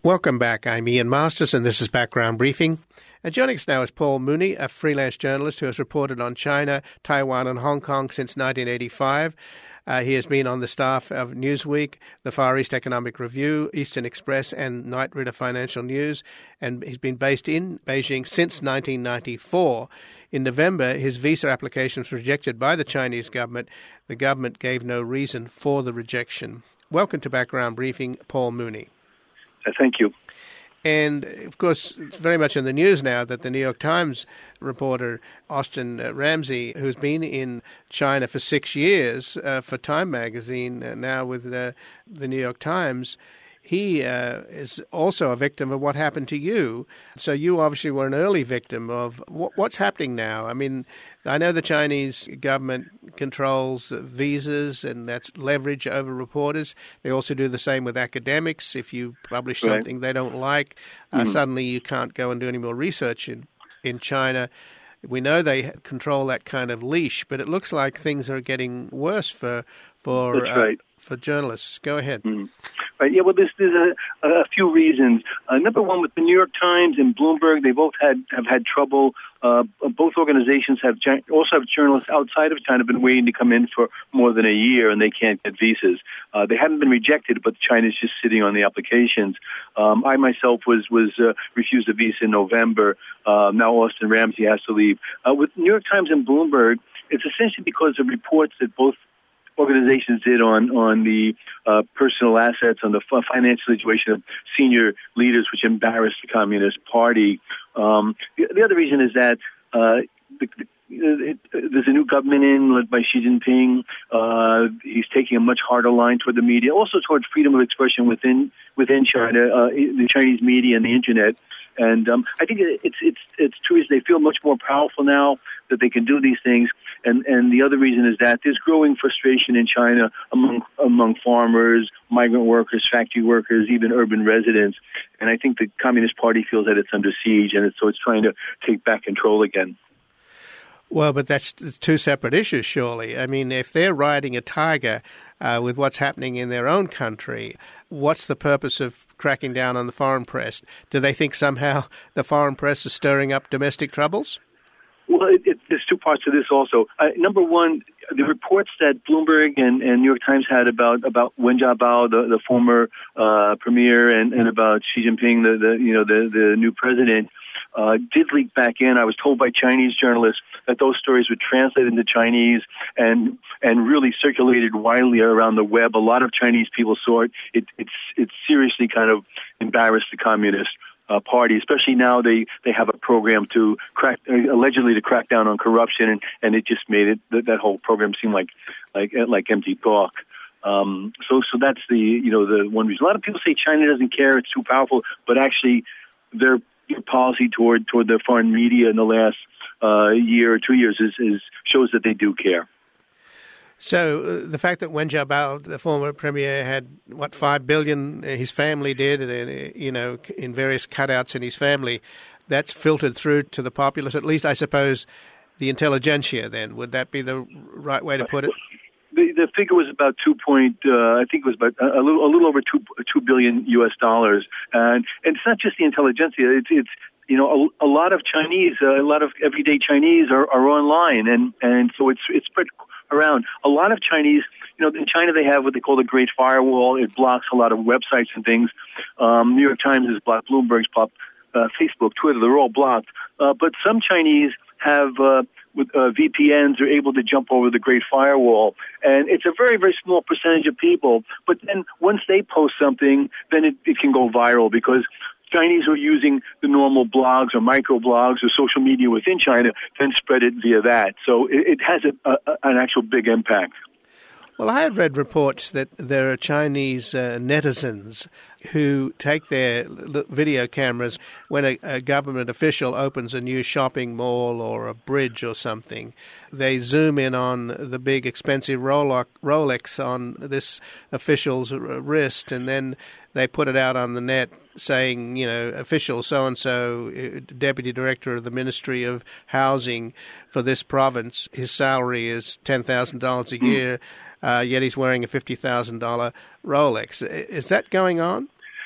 Welcome back. I'm Ian Masters, and this is Background Briefing. And joining us now is Paul Mooney, a freelance journalist who has reported on China, Taiwan and Hong Kong since 1985. He has been on the staff of Newsweek, the Far East Economic Review, Eastern Express and Knight Ridder Financial News, and he's been based in Beijing since 1994. In November, his visa application was rejected by the Chinese government. The government gave no reason for the rejection. Welcome to Background Briefing, Paul Mooney. Thank you. And, of course, it's very much in the news now that the New York Times reporter, Austin Ramsey, who's been in China for 6 years for Time magazine, now with the New York Times, he is also a victim of what happened to you. So you obviously were an early victim of what's happening now. I mean, I know the Chinese government controls visas, and that's leverage over reporters. They also do the same with academics. If you publish something they don't like, suddenly you can't go and do any more research in China. We know they control that kind of leash, but it looks like things are getting worse for journalists. Go ahead. Right. Yeah. Well, there's a few reasons. Number one, with the New York Times and Bloomberg, they both have had trouble. Both organizations also have journalists outside of China been waiting to come in for more than a year, and they can't get visas. They haven't been rejected, but China's just sitting on the applications. I myself was refused a visa in November. Now Austin Ramsey has to leave. With New York Times and Bloomberg, it's essentially because of reports that both organizations did on the personal assets, on the financial situation of senior leaders, which embarrassed the Communist Party. The other reason is that there's a new government led by Xi Jinping. He's taking a much harder line toward the media, also toward freedom of expression within China, the Chinese media and the internet. And I think it's true. They feel much more powerful now that they can do these things. And the other reason is that there's growing frustration in China among farmers, migrant workers, factory workers, even urban residents. And I think the Communist Party feels that it's under siege, and so it's trying to take back control again. Well, but that's two separate issues, surely. I mean, if they're riding a tiger with what's happening in their own country, what's the purpose of cracking down on the foreign press? Do they think somehow the foreign press is stirring up domestic troubles? Well, there's two parts to this also. Number one, the reports that Bloomberg and New York Times had about Wen Jiabao, the former premier, and about Xi Jinping, the new president, did leak back in. I was told by Chinese journalists that those stories were translated into Chinese and really circulated widely around the web. A lot of Chinese people saw it. It seriously kind of embarrassed the Communist Party, especially now they have a program to allegedly crack down on corruption, and it just made that whole program seem like empty talk. So that's the one reason. A lot of people say China doesn't care; it's too powerful, but actually their policy toward the foreign media in the last year or 2 years shows that they do care. So the fact that Wen Jiabao, the former premier, had, $5 billion, his family did, in various cutouts in his family, that's filtered through to the populace, at least I suppose the intelligentsia then. Would that be the right way to put it? The figure was about I think it was about a little over $2 billion US, and it's not just the intelligentsia. It's a lot of Chinese, a lot of everyday Chinese are online, and so it's spread around. A lot of Chinese, in China they have what they call the Great Firewall. It blocks a lot of websites and things. New York Times is blocked, Bloomberg's blocked, Facebook, Twitter, they're all blocked. But some Chinese have with VPNs are able to jump over the Great Firewall, and it's a very, very small percentage of people. But then once they post something, then it can go viral because Chinese who are using the normal blogs or microblogs or social media within China then spread it via that. So it has an actual big impact. Well, I had read reports that there are Chinese netizens who take their video cameras when a government official opens a new shopping mall or a bridge or something. They zoom in on the big expensive Rolex on this official's wrist, and then they put it out on the net saying, official so-and-so, deputy director of the Ministry of Housing for this province, his salary is $10,000 a year, yet he's wearing a $50,000 Rolex. Is that going on?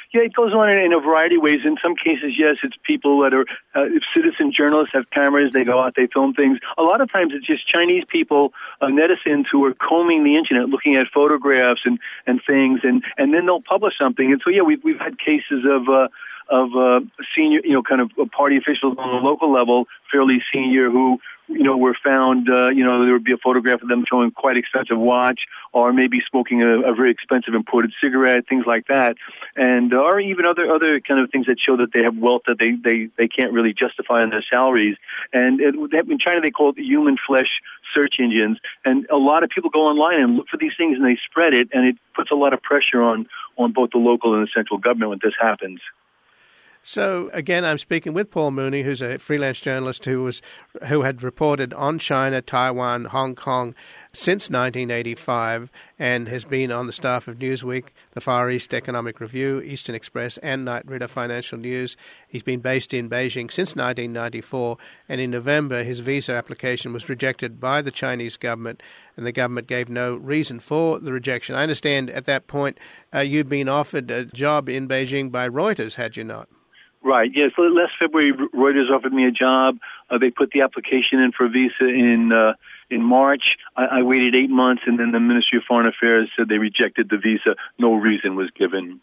Yeah, it goes on in a variety of ways. In some cases, yes, it's people that are citizen journalists have cameras. They go out, they film things. A lot of times, it's just Chinese people, netizens who are combing the internet, looking at photographs and things, and then they'll publish something. And so, yeah, we've had cases of senior, kind of party officials on the local level, fairly senior, who were found, there would be a photograph of them showing quite expensive watch, or maybe smoking a very expensive imported cigarette, things like that, and or even other kind of things that show that they have wealth that they can't really justify on their salaries. And in China, they call it human flesh search engines, and a lot of people go online and look for these things, and they spread it, and it puts a lot of pressure on both the local and the central government when this happens. So, again, I'm speaking with Paul Mooney, who's a freelance journalist who had reported on China, Taiwan, Hong Kong since 1985 and has been on the staff of Newsweek, the Far East Economic Review, Eastern Express, and Knight Ridder Financial News. He's been based in Beijing since 1994, and in November his visa application was rejected by the Chinese government, and the government gave no reason for the rejection. I understand at that point you'd been offered a job in Beijing by Reuters, had you not? Right, yes. Last February, Reuters offered me a job. They put the application in for a visa in March. I waited 8 months, and then the Ministry of Foreign Affairs said they rejected the visa. No reason was given.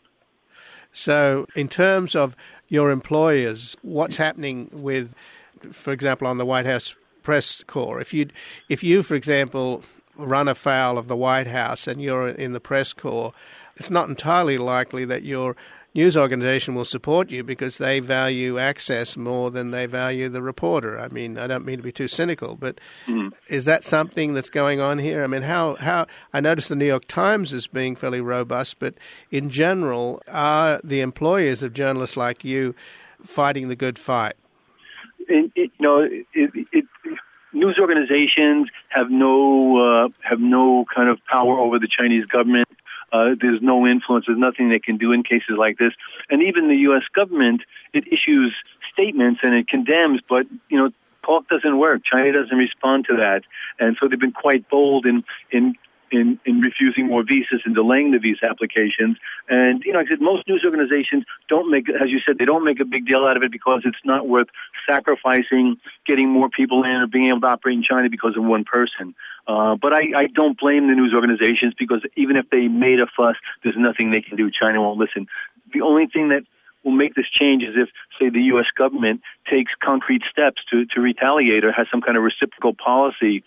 So in terms of your employers, what's happening with, for example, on the White House press corps? If you, for example, run afoul of the White House and you're in the press corps, it's not entirely likely that your news organization will support you because they value access more than they value the reporter. I mean, I don't mean to be too cynical, but is that something that's going on here? I mean, how I noticed the New York Times is being fairly robust, but in general, are the employers of journalists like you fighting the good fight? News organizations have no kind of power over the Chinese government. There's no influence. There's nothing they can do in cases like this. And even the U.S. government, it issues statements and it condemns, but, talk doesn't work. China doesn't respond to that. And so they've been quite bold in refusing more visas and delaying the visa applications. And, like I said, most news organizations don't make, as you said, they don't make a big deal out of it because it's not worth sacrificing getting more people in or being able to operate in China because of one person. But I don't blame the news organizations because even if they made a fuss, there's nothing they can do. China won't listen. The only thing that will make this change is if, say, the U.S. government takes concrete steps to retaliate or has some kind of reciprocal policy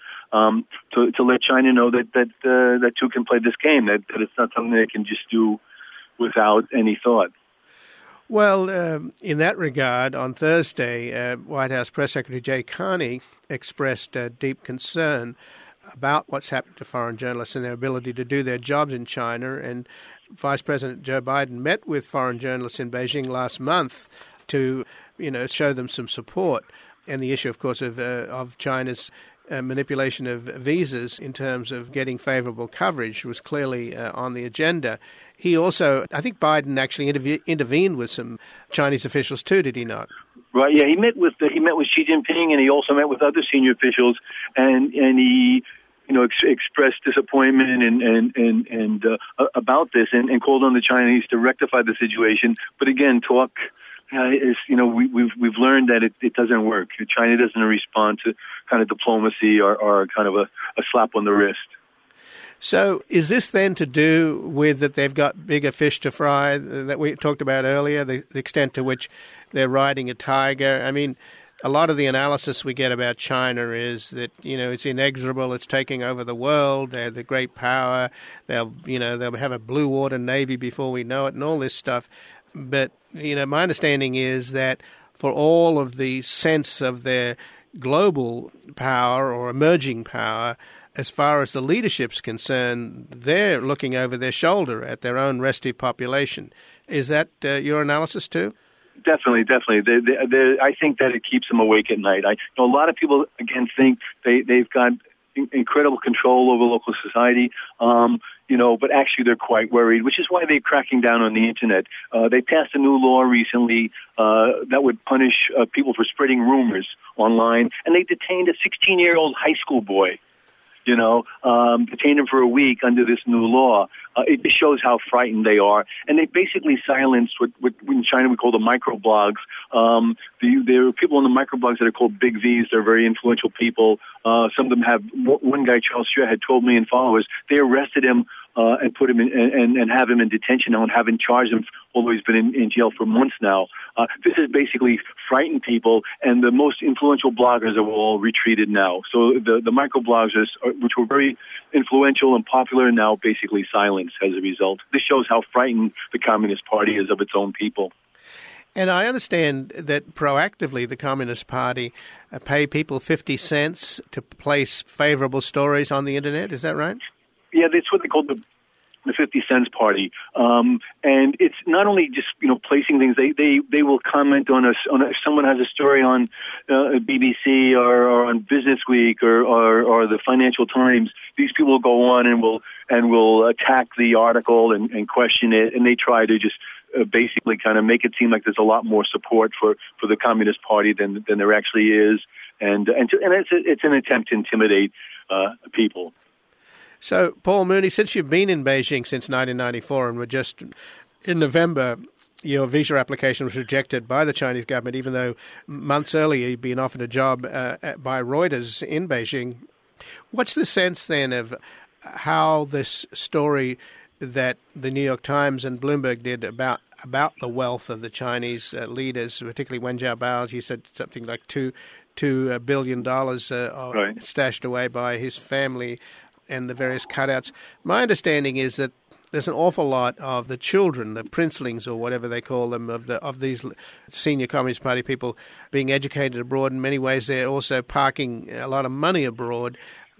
to let China know that too can play this game, that it's not something they can just do without any thought. Well, in that regard, on Thursday, White House Press Secretary Jay Carney expressed deep concern about what's happened to foreign journalists and their ability to do their jobs in China. And Vice President Joe Biden met with foreign journalists in Beijing last month to, show them some support. And the issue, of course, of China's manipulation of visas in terms of getting favorable coverage was clearly on the agenda. He also, I think Biden actually intervened with some Chinese officials too, did he not? Right. Yeah, he met with Xi Jinping, and he also met with other senior officials, and he expressed disappointment and about this, and called on the Chinese to rectify the situation. But again, talk is we've learned that it doesn't work. China doesn't respond to kind of diplomacy or kind of a slap on the wrist. So is this then to do with that they've got bigger fish to fry that we talked about earlier, the extent to which they're riding a tiger? I mean, a lot of the analysis we get about China is that, it's inexorable, it's taking over the world, they're the great power, they'll have a blue water navy before we know it and all this stuff. But, my understanding is that for all of the sense of their global power or emerging power, as far as the leadership's concerned, they're looking over their shoulder at their own restive population. Is that your analysis too? Definitely. I think that it keeps them awake at night. A lot of people, again, think they've got incredible control over local society, but actually they're quite worried, which is why they're cracking down on the Internet. They passed a new law recently that would punish people for spreading rumors online, and they detained a 16-year-old high school boy. Detained him for a week under this new law. it just shows how frightened they are. And they basically silenced what in China we call the microblogs. There are people on the microblogs that are called Big Vs. They're very influential people. Some of them have, one guy, Charles Xue, had 12 million followers. They arrested him and put him in and have him in detention now and haven't charged him, although he's been in jail for months now. This is basically frightened people, and the most influential bloggers are all retreated now. So the microbloggers, which were very influential and popular, are now basically silenced as a result. This shows how frightened the Communist Party is of its own people. And I understand that proactively the Communist Party pay people 50 cents to place favorable stories on the Internet. Is that right? Yeah, that's what they call the 50 cents party. And it's not only just, placing things. They will comment on if someone has a story on BBC or on Business Week or the Financial Times. These people will go on and will attack the article and question it, and they try to just basically kind of make it seem like there's a lot more support for the Communist Party than there actually is, and it's an attempt to intimidate people. So, Paul Mooney, since you've been in Beijing since 1994 and were just in November, your visa application was rejected by the Chinese government, even though months earlier you'd been offered a job by Reuters in Beijing. What's the sense then of how this story that the New York Times and Bloomberg did about the wealth of the Chinese leaders, particularly Wen Jiabao, you said something like $2 billion right, stashed away by his family, and the various cutouts. My understanding is that there's an awful lot of the children, the princelings or whatever they call them, of these senior Communist Party people being educated abroad. In many ways, they're also parking a lot of money abroad.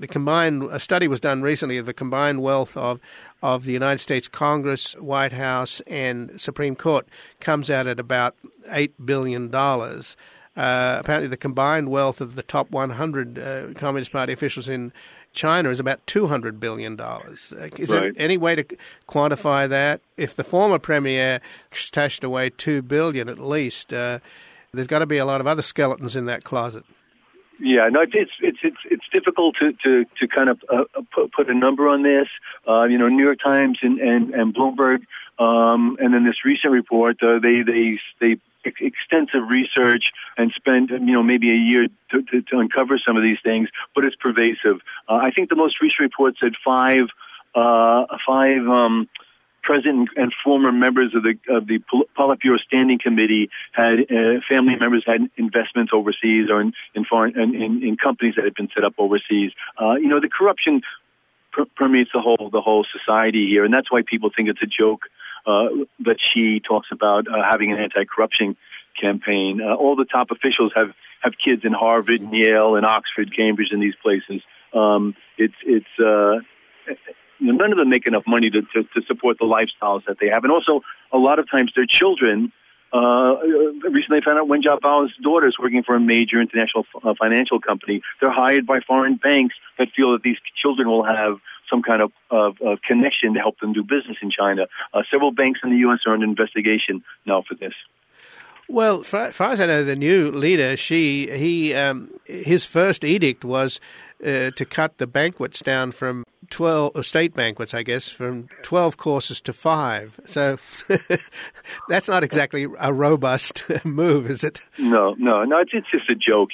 A study was done recently of the combined wealth of the United States Congress, White House, and Supreme Court comes out at about $8 billion. Apparently, the combined wealth of the top 100 Communist Party officials in China is about $200 billion. Is there any way to quantify that? If the former premier stashed away $2 billion at least, there's got to be a lot of other skeletons in that closet. Yeah, no, it's difficult to kind of put a number on this. New York Times and Bloomberg, and then this recent report, they extensive research and spent maybe a year to uncover some of these things, but it's pervasive. I think the most recent report said five present and former members of the Politburo Standing Committee had family members had investments overseas or in companies that had been set up overseas. The corruption permeates the whole society here, and that's why people think it's a joke that Xi talks about having an anti-corruption campaign. All the top officials have kids in Harvard and Yale and Oxford, Cambridge, and these places. None of them make enough money to support the lifestyles that they have, and also a lot of times their children. Recently, I found out Wen Jiabao's daughter is working for a major international financial company. They're hired by foreign banks that feel that these children will have some kind of connection to help them do business in China. Several banks in the U.S. are under investigation now for this. Well, far as I know, the new leader, his first edict was to cut the banquets down from 12 state banquets, I guess, from 12 courses to 5. So that's not exactly a robust move, is it? No. It's just a joke.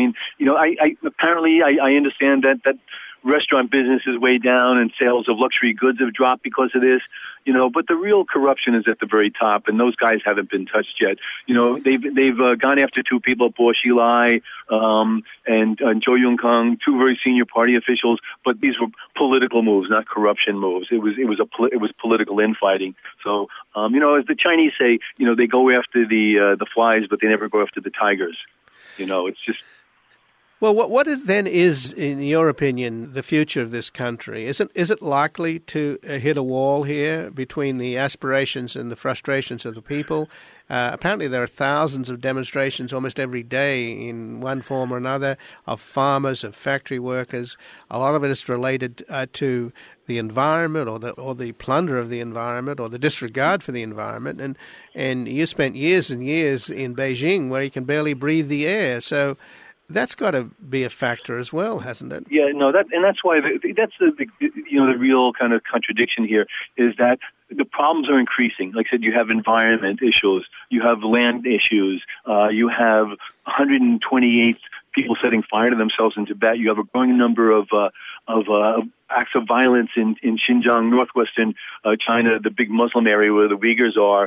I understand that restaurant business is way down and sales of luxury goods have dropped because of this. But the real corruption is at the very top, and those guys haven't been touched yet. They've gone after two people, Bo Xilai and Zhou Yongkang, two very senior party officials. But these were political moves, not corruption moves. It was political infighting. So as the Chinese say, they go after the flies, but they never go after the tigers. It's just. Well, what is, in your opinion, the future of this country? Is it likely to hit a wall here between the aspirations and the frustrations of the people? Apparently there are thousands of demonstrations almost every day in one form or another of farmers, of factory workers. A lot of it is related to the environment or the plunder of the environment or the disregard for the environment. And you spent years and years in Beijing where you can barely breathe the air. So That's got to be a factor as well, hasn't it? Yeah, no, that's why that's the real kind of contradiction here is that the problems are increasing. Like I said, you have environment issues, you have land issues, you have 128 people setting fire to themselves in Tibet. You have a growing number of acts of violence in Xinjiang, northwestern China, the big Muslim area where the Uyghurs are.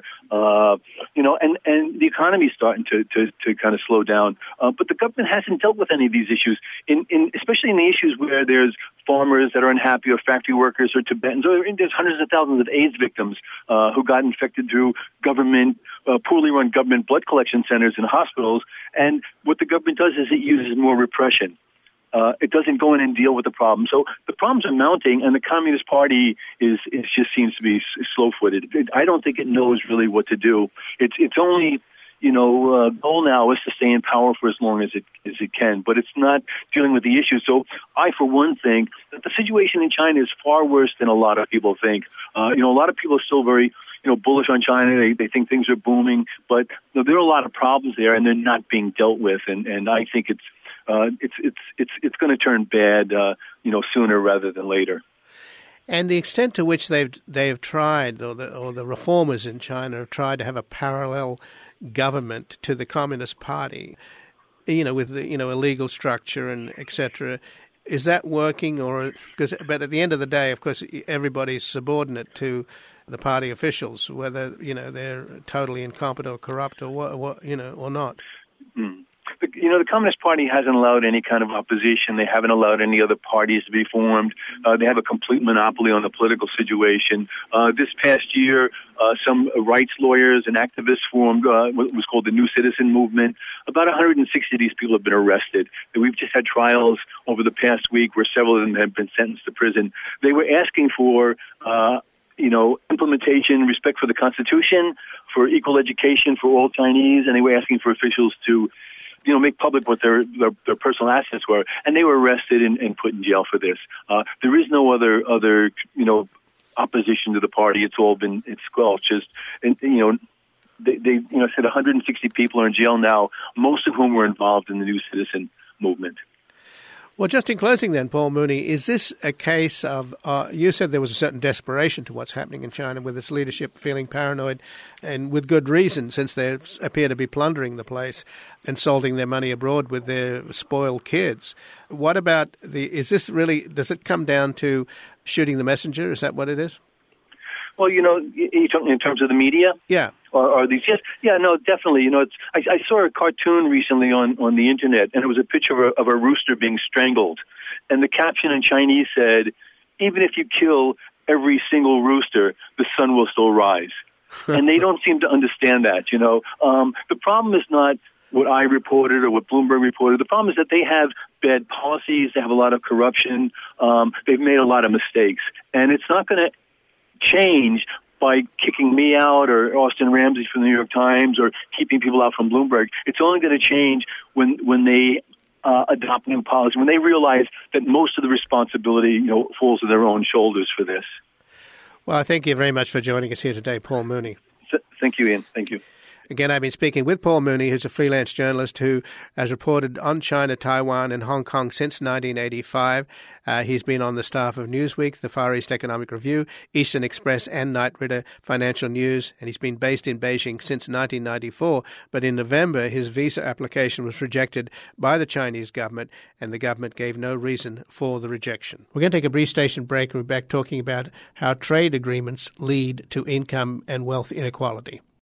And the economy is starting to kind of slow down. But the government hasn't dealt with any of these issues, especially in the issues where there's farmers that are unhappy, or factory workers, or Tibetans. Or there's hundreds of thousands of AIDS victims who got infected through poorly run government blood collection centers and hospitals. And what the government does is it uses more repression. It doesn't go in and deal with the problem. So the problems are mounting, and the Communist Party just seems to be slow-footed. I don't think it knows really what to do. Its only goal now is to stay in power for as long as it can, but it's not dealing with the issues. So I, for one, think that the situation in China is far worse than a lot of people think. A lot of people are still very bullish on China. They think things are booming, but there are a lot of problems there, and they're not being dealt with. And I think it's going to turn bad, sooner rather than later. And the extent to which they've tried, or the reformers in China have tried to have a parallel government to the Communist Party, with the a legal structure and etc. Is that working? But at the end of the day, of course, everybody's subordinate to the party officials, whether they're totally incompetent or corrupt or not. Mm. The Communist Party hasn't allowed any kind of opposition. They haven't allowed any other parties to be formed. They have a complete monopoly on the political situation. This past year, some rights lawyers and activists formed what was called the New Citizen Movement. About 160 of these people have been arrested. And we've just had trials over the past week where several of them have been sentenced to prison. They were asking for implementation, respect for the Constitution, for equal education for all Chinese, and they were asking for officials to make public what their personal assets were, and they were arrested and put in jail for this. There is no other opposition to the party. It's squelched. They said 160 people are in jail now, most of whom were involved in the New Citizen movement. Well, just in closing then, Paul Mooney, is this a case of, you said there was a certain desperation to what's happening in China with its leadership feeling paranoid, and with good reason, since they appear to be plundering the place and salting their money abroad with their spoiled kids. What about does it come down to shooting the messenger? Is that what it is? Well, in terms of the media? Yeah. Or these? Yes. Yeah, no, definitely. I saw a cartoon recently on the internet, and it was a picture of a rooster being strangled. And the caption in Chinese said, "Even if you kill every single rooster, the sun will still rise." And they don't seem to understand that, The problem is not what I reported or what Bloomberg reported. The problem is that they have bad policies. They have a lot of corruption. They've made a lot of mistakes. And it's not going to change by kicking me out or Austin Ramsey from the New York Times or keeping people out from Bloomberg. It's only going to change when they adopt new policy, when they realize that most of the responsibility falls on their own shoulders for this. Well, thank you very much for joining us here today, Paul Mooney. Thank you, Ian. Thank you. Again, I've been speaking with Paul Mooney, who's a freelance journalist who has reported on China, Taiwan, and Hong Kong since 1985. He's been on the staff of Newsweek, the Far East Economic Review, Eastern Express, and Knight Ridder Financial News, and he's been based in Beijing since 1994. But in November, his visa application was rejected by the Chinese government, and the government gave no reason for the rejection. We're going to take a brief station break, and we're back talking about how trade agreements lead to income and wealth inequality.